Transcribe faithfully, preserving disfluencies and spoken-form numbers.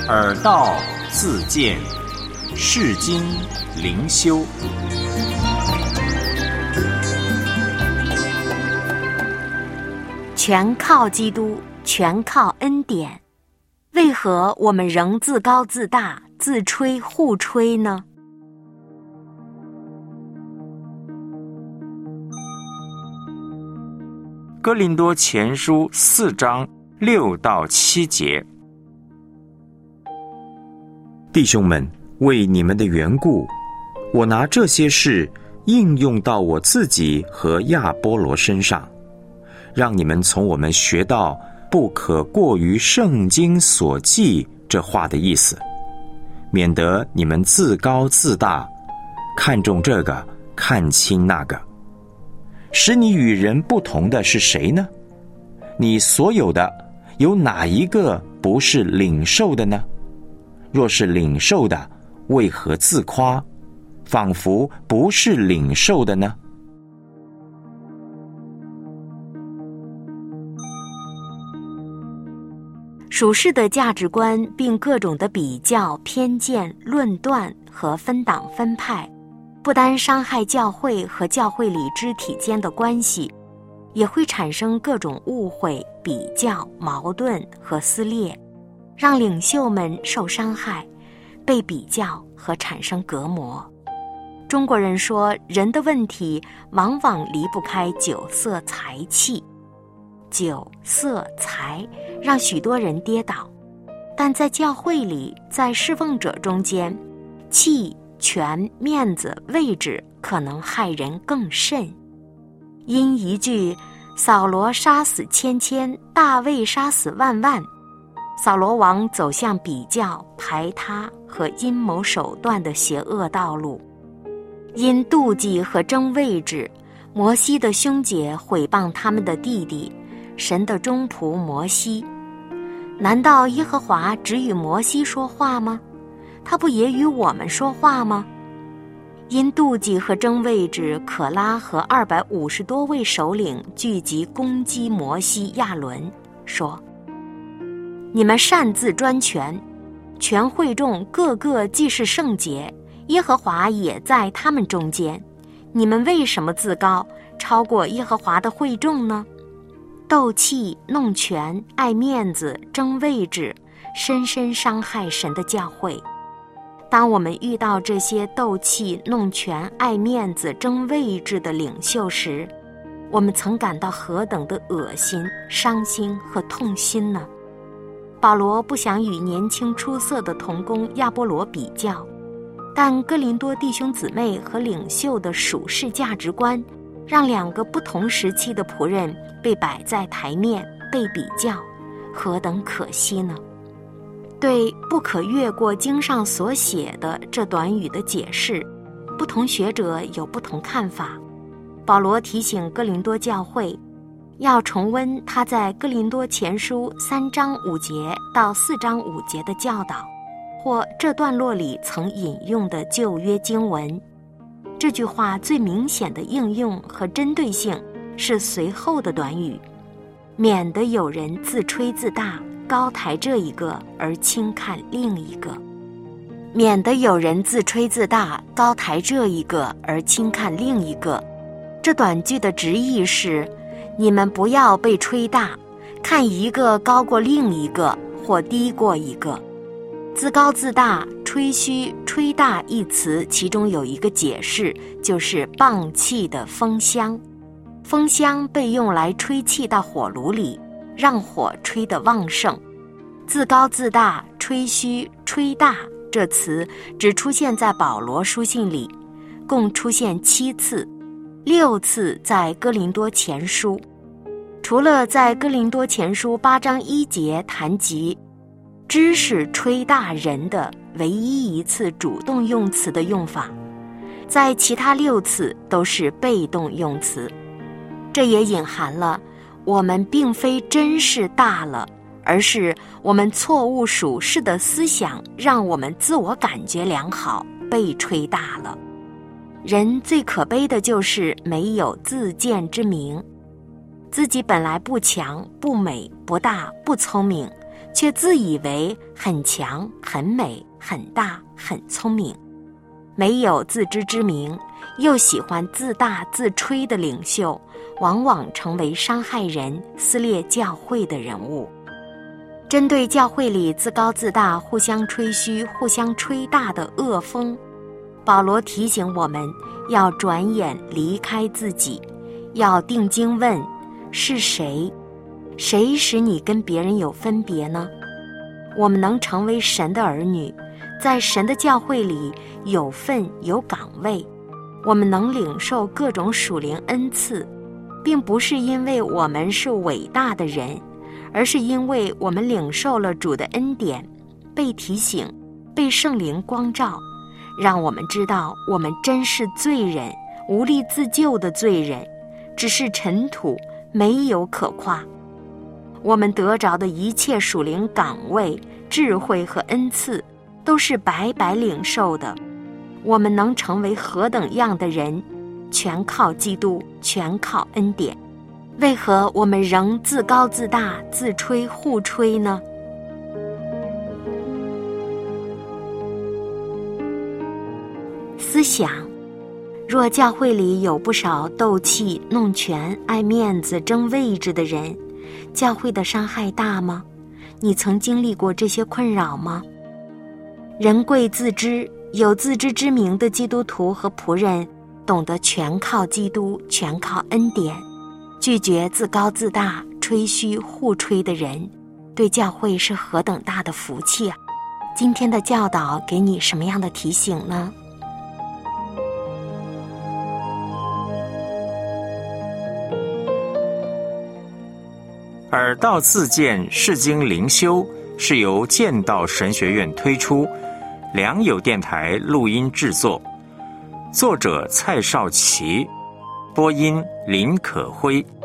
耳道自见，世经灵修。 全靠基督，全靠恩典。为何我们仍自高自大，自吹互吹呢？ 哥林多前书四章六到七节。弟兄们，为你们的缘故，我拿这些事应用到我自己和亚波罗身上，让你们从我们学到不可过于圣经所记这话的意思，免得你们自高自大，看重这个，看轻那个。使你与人不同的是谁呢？你所有的有哪一个不是领受的呢？若是领受的，为何自夸，仿佛不是领受的呢？ 属世的价值观并各种的比较、偏见、论断和分党分派，不单伤害教会和教会里肢体间的关系，也会产生各种误会、比较、矛盾和撕裂，让领袖们受伤害，被比较和产生隔膜。中国人说，人的问题往往离不开酒色财气。酒色财让许多人跌倒，但在教会里，在侍奉者中间，气、权、面子、位置可能害人更甚。因一句扫罗杀死千千，大卫杀死万万，扫罗王走向比较、排他和阴谋手段的邪恶道路。因妒忌和争位置，摩西的兄姐毁谤他们的弟弟，神的忠仆摩西。难道耶和华只与摩西说话吗？他不也与我们说话吗？因妒忌和争位置，可拉和二百五十多位首领聚集攻击摩西、亚伦，说：你们擅自专权，全会众个个既是圣洁，耶和华也在他们中间，你们为什么自高，超过耶和华的会众呢？斗气、弄权、爱面子、争位置，深深伤害神的教会。当我们遇到这些斗气、弄权、爱面子、争位置的领袖时，我们曾感到何等的恶心、伤心和痛心呢？保罗不想与年轻出色的同工亚波罗比较，但哥林多弟兄姊妹和领袖的属世价值观，让两个不同时期的仆人被摆在台面，被比较，何等可惜呢？对不可越过经上所写的这短语的解释，不同学者有不同看法。保罗提醒哥林多教会，要重温他在哥林多前书三章五节到四章五节的教导，或这段落里曾引用的旧约经文。这句话最明显的应用和针对性是随后的短语，免得有人自吹自大，高抬这一个而轻看另一个。免得有人自吹自大，高抬这一个而轻看另一个。这短句的直译是：你们不要被吹大，看一个高过另一个，或低过一个。自高自大、吹嘘、吹大一词，其中有一个解释，就是棒气的风箱。风箱被用来吹气到火炉里，让火吹得旺盛。自高自大、吹嘘、吹大这词只出现在保罗书信里，共出现七次，六次在哥林多前书。除了在哥林多前书八章一节谈及知识吹大人的唯一一次主动用词的用法，在其他六次都是被动用词。这也隐含了我们并非真是大了，而是我们错误属世的思想让我们自我感觉良好，被吹大了。人最可悲的就是没有自见之明，自己本来不强、不美、不大、不聪明， 却自以为很强、很美、很大、很聪明，没有自知之明，又喜欢自大自吹的领袖，往往成为伤害人、撕裂教会的人物。针对教会里自高自大、互相吹嘘、互相吹大的恶风，保罗提醒我们要转眼离开自己，要定睛问：是谁？谁使你跟别人有分别呢？我们能成为神的儿女，在神的教会里有份有岗位，我们能领受各种属灵恩赐，并不是因为我们是伟大的人，而是因为我们领受了主的恩典，被提醒，被圣灵光照，让我们知道我们真是罪人，无力自救的罪人，只是尘土，没有可夸。我们得着的一切属灵岗位、智慧和恩赐，都是白白领受的。我们能成为何等样的人，全靠基督，全靠恩典。为何我们仍自高自大、自吹互吹呢？思想：若教会里有不少斗气、弄权、爱面子、争位置的人，教会的伤害大吗？你曾经历过这些困扰吗？人贵自知，有自知之明的基督徒和仆人，懂得全靠基督，全靠恩典，拒绝自高自大、吹嘘互吹的人，对教会是何等大的福气啊！今天的教导给你什么样的提醒呢？ 耳道自荐世经灵修是由剑道神学院推出，良友电台录音制作，作者蔡少奇，播音林可辉。